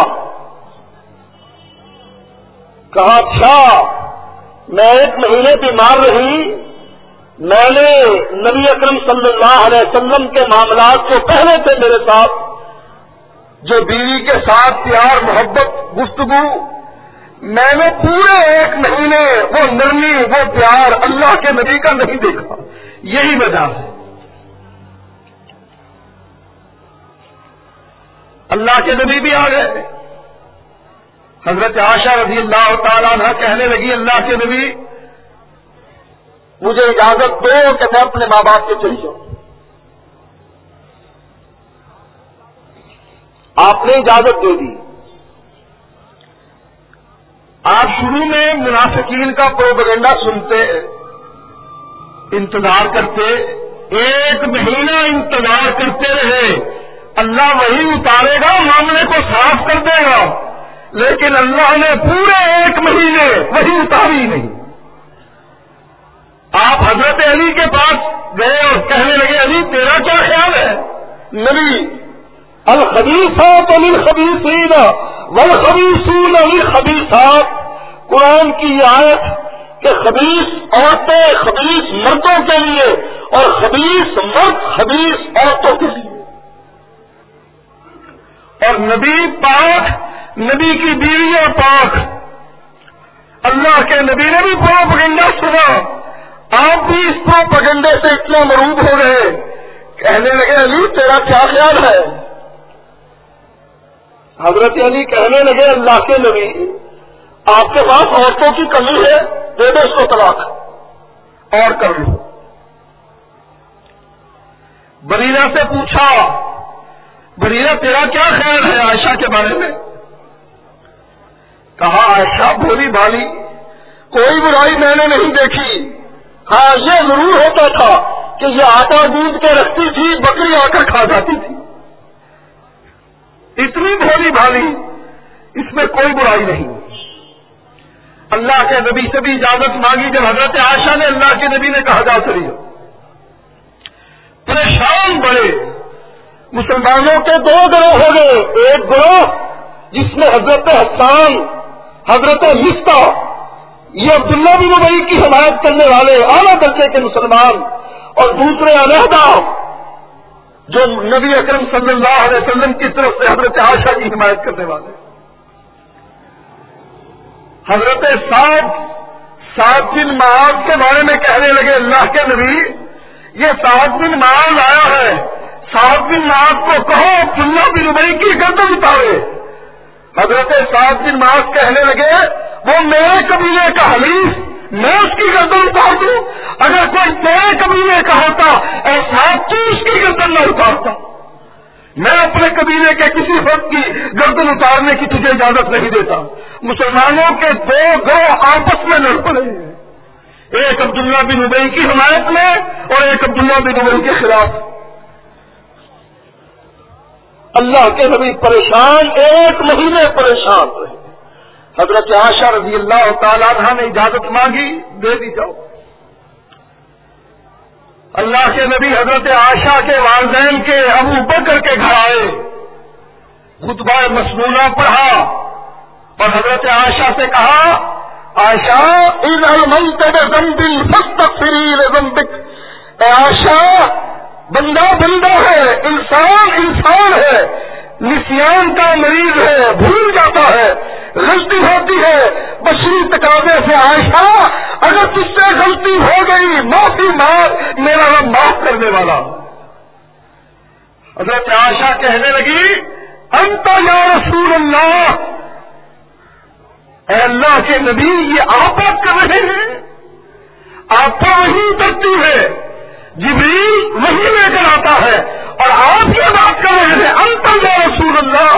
کہا اچھا. میں 1 مہینے بیمار رہی، میں نے نبی اکرم صلی اللہ علیہ وسلم کے معاملات جو پہلے تھے میرے ساتھ، جو بیوی کے ساتھ پیار محبت گفتگو، میں نے پورے 1 مہینے وہ نرمی وہ پیار اللہ کے نبی کا نہیں دیکھا. یہی وجہ ہے. اللہ کے نبی بھی آ گئے. حضرت عائشہ رضی اللہ تعالیٰ عنہ کہنے لگی اللہ کے نبی مجھے اجازت دو کہ میں اپنے ماں باپ کے چلی جاؤں. آپ نے اجازت دے دی. آپ شروع میں منافقین کا پروپیگنڈا سنتے، انتظار کرتے، 1 مہینہ انتظار کرتے رہے. اللہ وہی اتارے گا، معاملے کو صاف کر دے گا، لیکن اللہ نے پورے 1 مہینے وہی اتاری نہیں. آپ حضرت علی کے پاس گئے اور کہنے لگے علی تیرا کیا خیال ہے؟ نبی الخبیثات للخبیثین والخبیثون للخبیثات، قرآن کی آیت کہ خبیث عورتیں خبیث مردوں کے لیے اور خبیث مرد خبیث عورتوں کے لیے. اور نبی پاک، نبی کی بیویاں پاک، اللہ کے نبی نے بھی پروپیگنڈا سنا. آپ بھی اس پروپیگنڈے سے اتنا مروب ہو گئے، کہنے لگے علی تیرا کیا خیال ہے؟ حضرت علی کہنے لگے اللہ کے نبی آپ کے پاس عورتوں کی کمی ہے، دے دو اس کو طلاق اور کر لو۔ بریرہ سے پوچھا بریرہ تیرا کیا خیال ہے عائشہ کے بارے میں؟ کہا عائشہ بھولی بھالی کوئی برائی میں نے نہیں دیکھی، ہاں یہ ضرور ہوتا تھا کہ یہ آٹا گوندھ کے رکھتی تھی، بکری آ کر کھا جاتی تھی، اتنی بھولی بھالی، اس میں کوئی برائی نہیں۔ اللہ کے نبی سے بھی اجازت مانگی جب حضرت عائشہ نے اللہ کے نبی نے کہا جا چلی، پریشان بڑے۔ مسلمانوں کے دو گروہ ہو گئے، ایک گروہ جس میں حضرت حسان، حضرت مصطفیٰ، یہ عبداللہ بن ابی کی حمایت کرنے والے اعلیٰ درجے کے مسلمان، اور دوسرے علیحدہ جو نبی اکرم صلی اللہ علیہ وسلم کی طرف سے حضرت عائشہ کی حمایت کرنے والے۔ حضرت سعد بن معاذ کے بارے میں کہنے لگے اللہ کے نبی یہ سعد بن معاذ آیا ہے، سعد بن معاذ کو کہو عبداللہ بن ابی کی گردن اتارے۔ حضرت سعد بن معاذ کہنے لگے وہ میرے قبیلے کا حلیف، میں اس کی گردن اتار دوں؟ اگر کوئی تیرے قبیلے کا ہوتا ایسا تو اس کی گردن نہ اتارتا، میں اپنے قبیلے کے کسی فرد کی گردن اتارنے کی تجھے اجازت نہیں دیتا۔ مسلمانوں کے دو گروہ آپس میں لڑ پڑے ہیں، ایک عبداللہ بن ابی کی حمایت میں اور ایک عبداللہ بن ابی کے خلاف۔ اللہ کے نبی پریشان، ایک مہینے پریشان رہے۔ حضرت عائشہ رضی اللہ تعالیٰ عنہ نے اجازت مانگی، دے دی جاؤ۔ اللہ کے نبی حضرت عائشہ کے والدین کے ابو بکر کے گھر آئے، خطبہ مسنونہ پڑھا اور حضرت عائشہ سے کہا عائشہ ان المنت بذنب فاستغفری لذنبک، اے عائشہ بندہ بندہ ہے، انسان انسان ہے، نسیان کا مریض ہے، بھول جاتا ہے، غلطی ہوتی ہے، بشری تقاضے سے عائشہ اگر تجھ سے غلطی ہو گئی معافی مانگ، میرا رب معاف کرنے والا۔ حضرت عائشہ کہنے لگی انت یا رسول اللہ، اے اللہ کے نبی یہ آپ بات کر رہے ہیں؟ آپ پر وحی اترتی ہے، جبریل وحی لے کر آتا ہے اور آپ یہ بات کر رہے ہیں انت یا رسول اللہ؟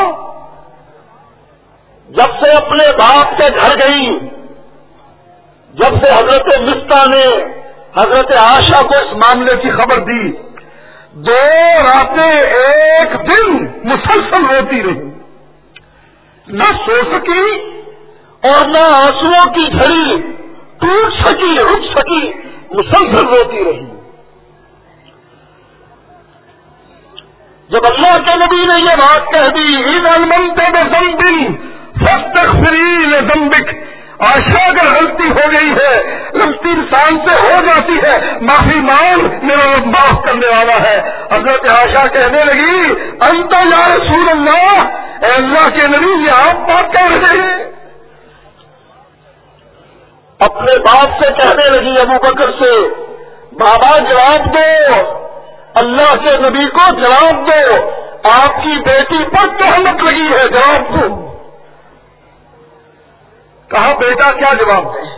جب سے اپنے باپ کے گھر گئی، جب سے حضرت مصطفیٰ نے حضرت عائشہ کو اس معاملے کی خبر دی، 2 راتیں ایک دن مسلسل روتی رہی، نہ سو سکی اور نہ آنسوؤں کی جھڑی ٹوٹ سکی رک سکی، مسلسل روتی رہی۔ جب اللہ کے نبی نے یہ بات کہہ دی ان المنت بذنب فاستغفری لذنبک، عائشہ اگر غلطی ہو گئی ہے، غلطی انسان سے ہو جاتی ہے، معافی مانگ، میرا رب معاف کرنے والا ہے۔ حضرت عائشہ کہنے لگی انت یا رسول اللہ، اے اللہ کے نبی یہ آپ بات کہہ رہے ہیں؟ اپنے باپ سے کہنے لگی ابو بکر سے بابا جواب دو، اللہ کے نبی کو جواب دو، آپ کی بیٹی پر تہمت لگی ہے، جواب دو۔ کہا بیٹا کیا جواب دیں؟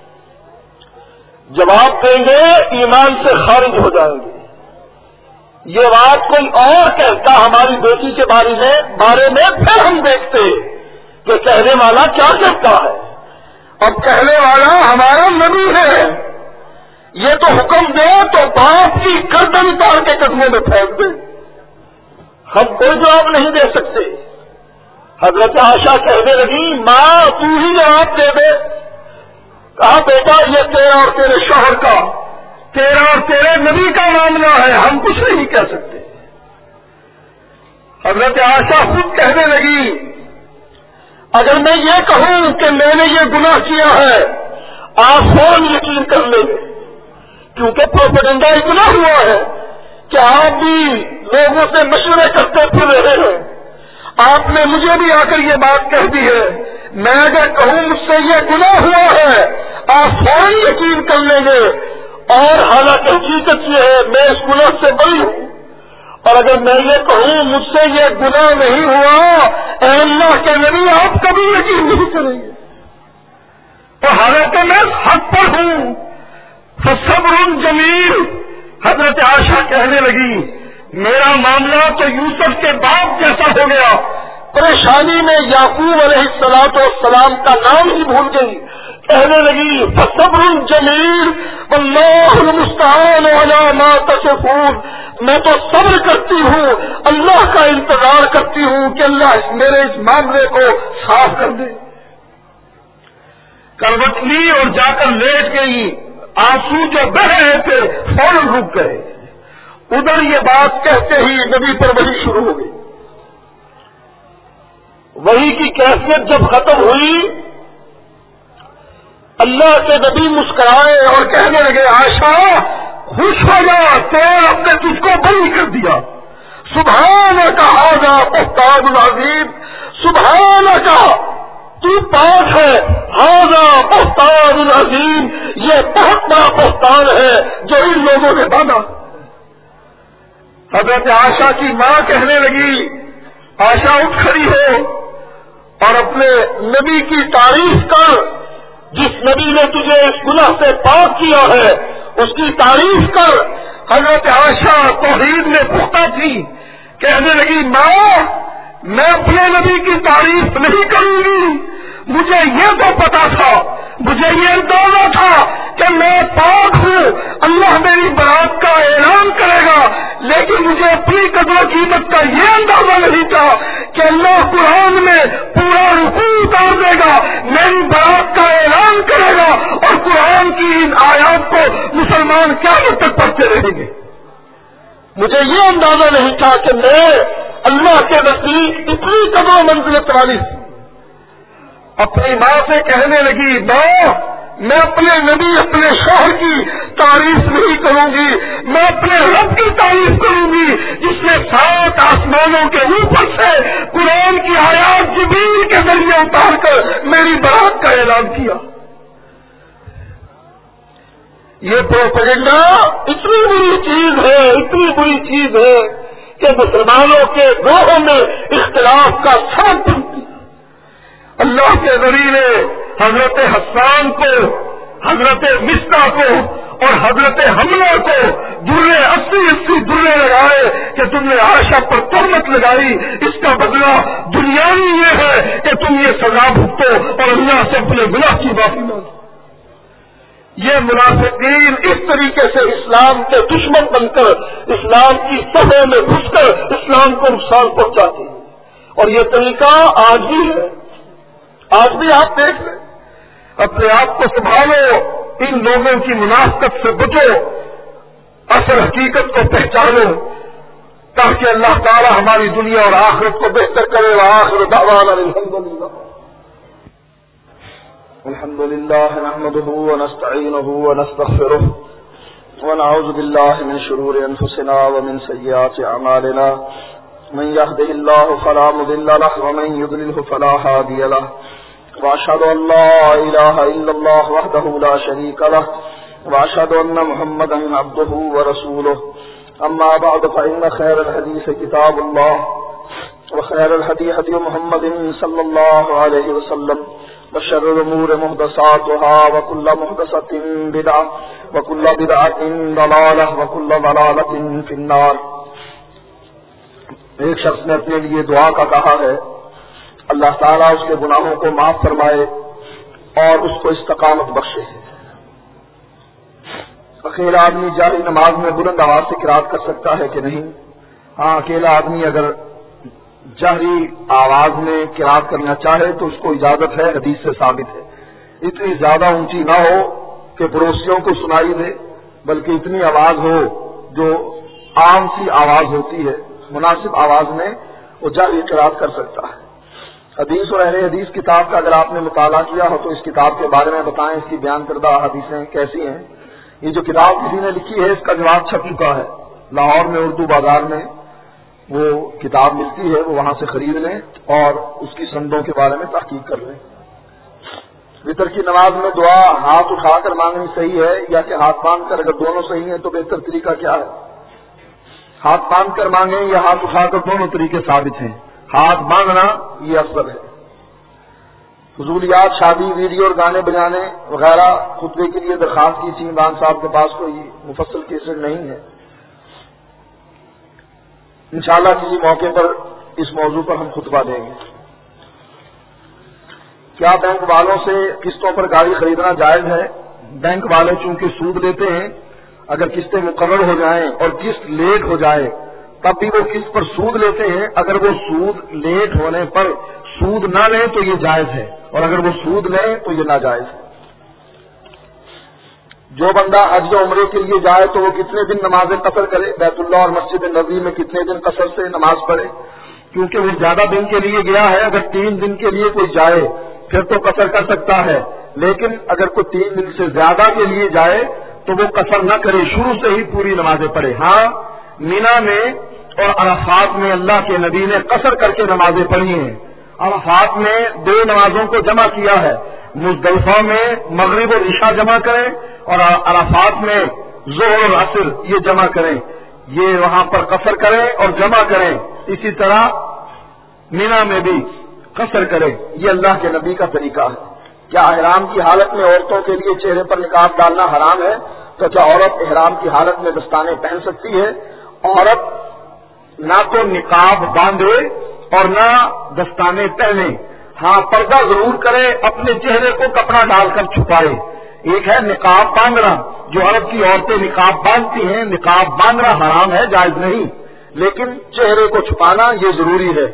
جواب دیں گے ایمان سے خارج ہو جائیں گے، یہ بات کوئی اور کہتا ہماری بیٹی کے بارے میں پھر ہم دیکھتے کہ کہنے والا کیا کہتا ہے۔ اب کہنے والا ہمارا نبی ہے، یہ تو حکم دے تو باپ کی گردن اتار کے قدموں میں پھینک دے، ہم کوئی جواب نہیں دے سکتے۔ حضرت عائشہ کہنے لگی ماں تو ہی جواب دے دے۔ کہا بیٹا یہ تیرا اور تیرے شوہر کا، تیرا اور تیرے نبی کا معاملہ ہے، ہم کچھ نہیں کہہ سکتے۔ حضرت عائشہ خود کہنے لگی اگر میں یہ کہوں کہ میں نے یہ گناہ کیا ہے آپ فوراً یقین کر لیں گے، کیونکہ پروپیگنڈا اتنا ہوا ہے کہ آپ بھی لوگوں سے مشورے کرتے پھر رہے ہیں۔ آپ نے مجھے بھی آ کر یہ بات کہہ دی ہے، میں اگر کہوں مجھ سے یہ گناہ ہوا ہے آپ فوراً یقین کر لیں گے اور حالانکہ حقیقت یہ ہے میں اس گناہ سے بری ہوں، اور اگر میں یہ کہوں مجھ سے یہ گناہ نہیں ہوا، اے اللہ کے نبی آپ کبھی یقین نہیں کریں گے، تو حالانکہ میں حق پر ہوں۔ فصبر جمیل، حضرت عائشہ کہنے لگی میرا معاملہ تو یوسف کے باپ جیسا ہو گیا، پریشانی میں یعقوب علیہ السلام کا نام ہی بھول گئی، کہنے لگی فصبر جمیل واللہ المستعان علی ما تصفون، میں تو صبر کرتی ہوں، اللہ کا انتظار کرتی ہوں کہ اللہ میرے اس معاملے کو صاف کر دے۔ کروٹ لی اور جا کر لیٹ گئی، آنسو جو بہ رہے تھے فوراً رک گئے۔ ادھر یہ بات کہتے ہی نبی پر وحی شروع ہو گئی۔ وحی کی کیفیت جب ختم ہوئی، اللہ کے نبی مسکرائے اور کہنے لگے عائشہ خوش ہو جا، تیرے رب نے تجھ کو بری کر دیا، سبحانک ھذا بہتان عظیم، سبحانک تو پاک ہے، ھذا بہتان عظیم، یہ بہت بڑا بہتان ہے جو ان لوگوں نے باندھا۔ حضرت عائشہ کی ماں کہنے لگی عائشہ اٹھ کھڑی ہو اور اپنے نبی کی تعریف کر، جس نبی نے تجھے اس گناہ سے پاک کیا ہے اس کی تعریف کر۔ حضرت عائشہ توحید میں پختہ تھی، کہنے لگی ماں میں اپنے نبی کی تعریف نہیں کروں گی، مجھے یہ تو پتا تھا، مجھے یہ اندازہ تھا کہ میں پاک ہوں، اللہ میری برات کا اعلان کرے گا، لیکن مجھے اپنی قدر و قیمت کا یہ اندازہ نہیں تھا کہ اللہ قرآن میں پورا رکوع اتار دے گا، میری برات کا اعلان کرے گا اور قرآن کی ان آیات کو مسلمان قیامت تک پڑھتے رہیں گے۔ مجھے یہ اندازہ نہیں تھا کہ میں اللہ کے نزدیک اتنی قدر و منزلت والی۔ اپنی ماں سے کہنے لگی ماں میں اپنے نبی اپنے شوہر کی تعریف نہیں کروں گی، میں اپنے رب کی تعریف کروں گی جس نے 7 آسمانوں کے اوپر سے قرآن کی آیات جبریل کے ذریعے اتار کر میری برات کا اعلان کیا۔ یہ پروپیگنڈا اتنی بری چیز ہے، اتنی بری چیز ہے کہ مسلمانوں کے گروہوں میں اختلاف کا سبب بنتی ہے۔ اللہ کے نبی نے حضرت حسان کو، حضرت مصطفیٰ کو اور حضرت حملہ کو درے 80 درے لگائے کہ تم نے عائشہ پر تہمت لگائی، اس کا بدلہ دنیاوی یہ ہے کہ تم یہ سزا بھگتو اور اللہ سے اپنے گناہ کی معافی مانگو۔ یہ منافقین اس طریقے سے اسلام کے دشمن بن کر اسلام کی صفوں میں گھس کر اسلام کو نقصان پہنچاتے ہیں، اور یہ طریقہ آج بھی ہے۔ آج بھی آپ دیکھ لیں، اپنے آپ کو سنبھالو، ان لوگوں کی منافقت سے بچو، اصل حقیقت کو پہچانو تاکہ اللہ تعالی ہماری دنیا اور آخرت کو بہتر کرے۔ وآخر دعوانا الحمد للہ نحمده ونستعینه ونستغفره ونعوذ باللہ من شرور انفسنا ومن سیئات اعمالنا، من يهده الله فلا مضل له ومن يضلل فلا هادي له، واشهد ان لا اله الا الله وحده لا شريك له، واشهد ان محمدا عبده ورسوله، اما بعد فان خير الحديث كتاب الله، وخير الهدي هدي محمد صلى الله عليه وسلم، وشر الامور محدثاتها وكل محدثة بدعة وكل بدعة ضلالة وكل ضلالة في النار۔ ایک شخص نے اپنے لیے دعا کا کہا ہے اللہ تعالیٰ اس کے گناہوں کو معاف فرمائے اور اس کو استقامت بخشے۔ اکیلا آدمی جاری نماز میں بلند آواز سے قرات کر سکتا ہے کہ نہیں؟ ہاں، اکیلا آدمی اگر جہری آواز میں قرات کرنا چاہے تو اس کو اجازت ہے، حدیث سے ثابت ہے۔ اتنی زیادہ اونچی نہ ہو کہ پڑوسیوں کو سنائی دے، بلکہ اتنی آواز ہو جو عام سی آواز ہوتی ہے، مناسب آواز میں وہ جہری قرات کر سکتا ہے۔ حدیث اور اہل حدیث کتاب کا اگر آپ نے مطالعہ کیا ہو تو اس کتاب کے بارے میں بتائیں، اس کی بیان کردہ حدیثیں کیسی ہیں۔ یہ جو کتاب کسی نے لکھی ہے اس کا جواب چھپ چکا ہے، لاہور میں اردو بازار میں وہ کتاب ملتی ہے، وہ وہاں سے خرید لیں اور اس کی سندوں کے بارے میں تحقیق کر لیں۔ وطر کی نماز میں دعا ہاتھ اٹھا کر مانگنی صحیح ہے یا کہ ہاتھ باندھ کر؟ اگر دونوں صحیح ہیں تو بہتر طریقہ کیا ہے؟ ہاتھ باندھ کر مانگیں یا ہاتھ اٹھا کر؟ دونوں طریقے ثابت ہیں، ہاتھ باندھنا یہ افضل ہے۔ فضولیات، شادی، ویڈیو اور گانے بجانے وغیرہ خطبے کے لیے درخواست کی تھی، عمران صاحب کے پاس کوئی مفصل کیسٹ نہیں ہے، انشاءاللہ کسی موقع پر اس موضوع پر ہم خطبہ دیں گے۔ کیا بینک والوں سے قسطوں پر گاڑی خریدنا جائز ہے؟ بینک والے چونکہ سود لیتے ہیں، اگر قسطیں مقرر ہو جائیں اور قسط لیٹ ہو جائے تب بھی وہ قسط پر سود لیتے ہیں، اگر وہ سود لیٹ ہونے پر سود نہ لیں تو یہ جائز ہے، اور اگر وہ سود لیں تو یہ ناجائز ہے۔ جو بندہ حج و عمرے کے لیے جائے تو وہ کتنے دن نمازیں قصر کرے؟ بیت اللہ اور مسجد نبوی میں کتنے دن قصر سے نماز پڑھے؟ کیونکہ وہ زیادہ دن کے لیے گیا ہے، اگر 3 دن کے لیے کوئی جائے پھر تو قصر کر سکتا ہے، لیکن اگر کوئی 3 دن سے زیادہ کے لیے جائے تو وہ قصر نہ کرے، شروع سے ہی پوری نمازیں پڑھے۔ ہاں، مینا میں اور عرفات میں اللہ کے نبی نے قصر کر کے نمازیں پڑھی ہیں۔ عرفات میں 2 نمازوں کو جمع کیا ہے، مزدلفہ میں مغرب اور عشاء جمع کریں اور عرفات میں ظہر اور عصر یہ جمع کریں، یہ وہاں پر قصر کریں اور جمع کریں۔ اسی طرح مینا میں بھی قصر کریں، یہ اللہ کے نبی کا طریقہ ہے۔ کیا احرام کی حالت میں عورتوں کے لیے چہرے پر نقاب ڈالنا حرام ہے؟ تو کیا عورت احرام کی حالت میں دستانے پہن سکتی ہے؟ عورت نہ تو نقاب باندھے اور نہ دستانے پہنے، ہاں پردہ ضرور کرے، اپنے چہرے کو کپڑا ڈال کر چھپائے۔ ایک ہے نقاب باندھنا، جو عرب کی عورتیں نقاب باندھتی ہیں، نقاب باندھنا حرام ہے، جائز نہیں، لیکن چہرے کو چھپانا یہ ضروری ہے۔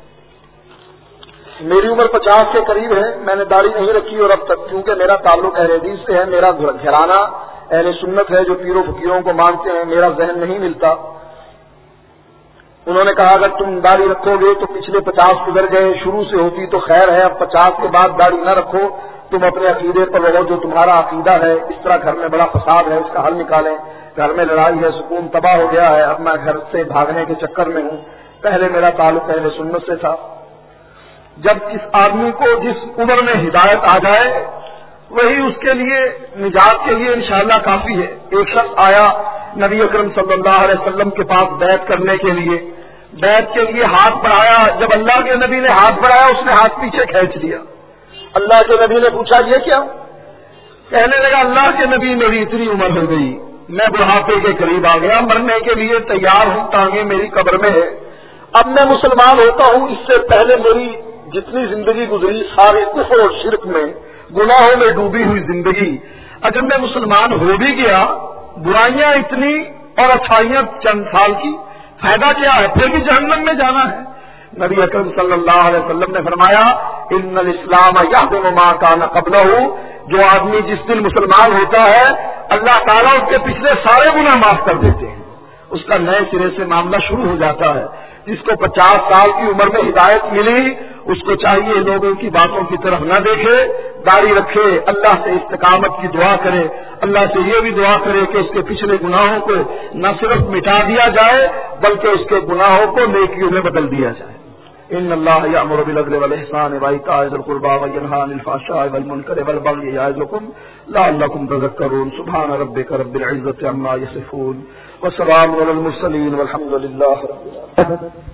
میری عمر 50 کے قریب ہے، میں نے داڑھی نہیں رکھی اور اب تک، کیونکہ میرا تعلق اہل حدیث سے ہے، میرا گھرانہ اہل سنت ہے جو پیر و فقیروں کو مانتے ہیں، میرا ذہن نہیں ملتا۔ انہوں نے کہا اگر تم داڑھی رکھو گے تو پچھلے 50 گزر گئے، شروع سے ہوتی تو خیر ہے، اب 50 کے بعد داڑھی نہ رکھو، تم اپنے عقیدے پر رہو جو تمہارا عقیدہ ہے، اس طرح گھر میں بڑا فساد ہے، اس کا حل نکالیں، گھر میں لڑائی ہے، سکون تباہ ہو گیا ہے، اب میں گھر سے بھاگنے کے چکر میں ہوں، پہلے میرا تعلق اہل سنت سے تھا۔ جب اس آدمی کو جس عمر میں ہدایت آ جائے وہی اس کے لیے نجات کے لیے انشاءاللہ کافی ہے۔ ایک شخص آیا نبی اکرم صلی اللہ علیہ وسلم کے پاس بیعت کرنے کے لیے، بیعت کے لیے ہاتھ بڑھایا، جب اللہ کے نبی نے ہاتھ بڑھایا اس نے ہاتھ پیچھے کھینچ لیا۔ اللہ کے نبی نے پوچھا یہ کیا؟ کہنے لگا اللہ کے نبی میری اتنی عمر ہو گئی، میں بڑھاپے کے قریب آ گیا، مرنے کے لیے تیار ہوں، ٹانگیں میری قبر میں ہے، اب میں مسلمان ہوتا ہوں، اس سے پہلے میری جتنی زندگی گزری سارے کفر اور شرک میں گناہوں میں ڈوبی ہوئی زندگی، اگر میں مسلمان ہو بھی گیا، برائیاں اتنی اور اچھائیاں چند سال کی، فائدہ کیا ہے؟ پھر بھی جہنم میں جانا ہے۔ نبی اکرم صلی اللہ علیہ وسلم نے فرمایا ان الاسلام یہدم ما کان قبلہ، جو آدمی جس دن مسلمان ہوتا ہے اللہ تعالیٰ اس کے پچھلے سارے گناہ معاف کر دیتے ہیں، اس کا نئے سرے سے معاملہ شروع ہو جاتا ہے۔ جس کو 50 سال کی عمر میں ہدایت ملی اس کو چاہیے لوگوں کی باتوں کی طرف نہ دیکھے، داڑھی رکھے، اللہ سے استقامت کی دعا کرے، اللہ سے یہ بھی دعا کرے کہ اس کے پچھلے گناہوں کو نہ صرف مٹا دیا جائے بلکہ اس کے گناہوں کو نیکیوں میں بدل دیا جائے۔ ان اللہ یأمر بالعدل والإحسان وإیتاء ذی القربى وینہی عن الفحشاء والمنکر والبغی یعظکم لعلکم تذکرون۔ سبحان ربک رب العزة عما یصفون وسلام علی المرسلین والحمد للہ رب العالمین۔